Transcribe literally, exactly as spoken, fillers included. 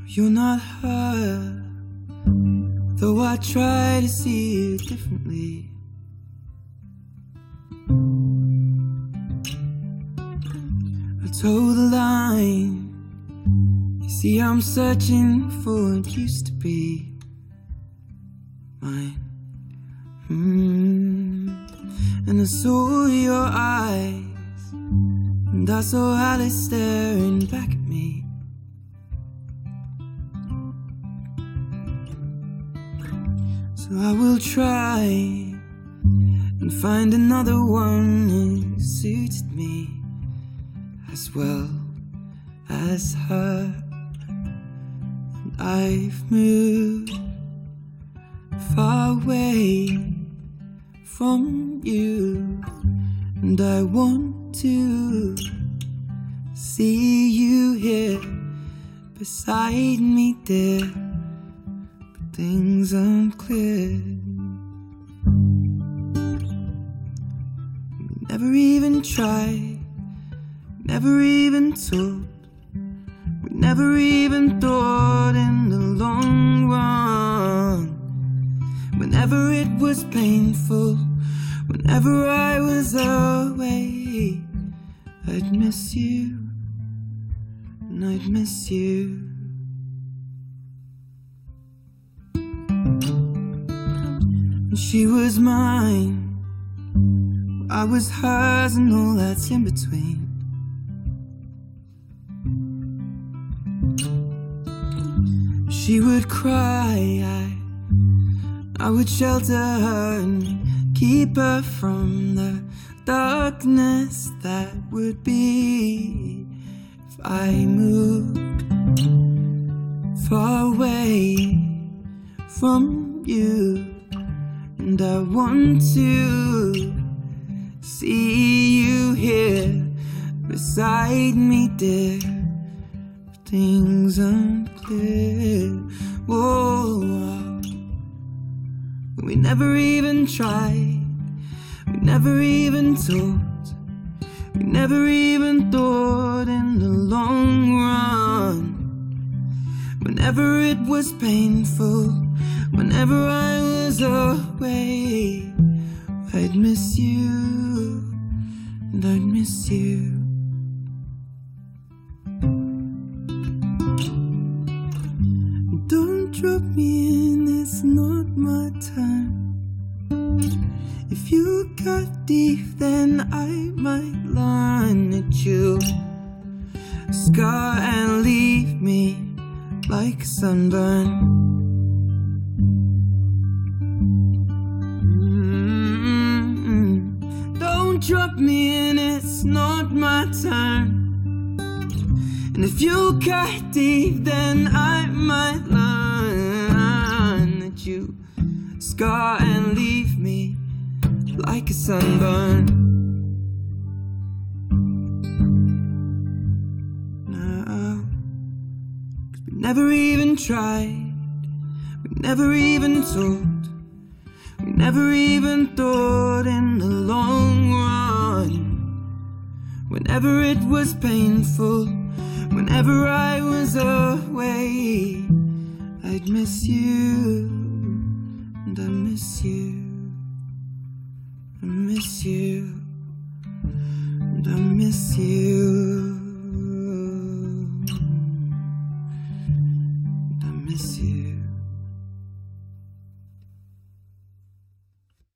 You're not her, though I try to see it differently. I toe the line. You see, I'm searching for what used to be mine. mm. And I saw your eyes, and I saw Alice staring back at me. So I will try and find another one who suited me as well as her. And I've moved far away from you, and I want to see you here beside me, dear. Things aren't clear. We never even tried, never even told. We never even thought in the long run. Whenever it was painful, whenever I was away, I'd miss you, and I'd miss you. She was mine, I was hers, and all that's in between. She would cry, I, I would shelter her and keep her from the darkness that would be if I moved far away from you. And I want to see you here beside me, dear. Things aren't clear. Whoa, we never even tried, we never even talked, we never even thought in the long run. Whenever it was painful, whenever I was away, I'd miss you, and I'd miss you. Don't drop me in, it's not my time. If you cut deep, then I might line at you, scar and leave me like a sunburn. Drop me in, it's not my time. And if you cut deep, then I might learn that you scar and leave me like a sunburn. No, 'cause we never even tried, we never even talked, we never even thought in the long run. Whenever it was painful, whenever I was away, I'd miss you, and I miss you, I miss you, and I miss you, and I miss you.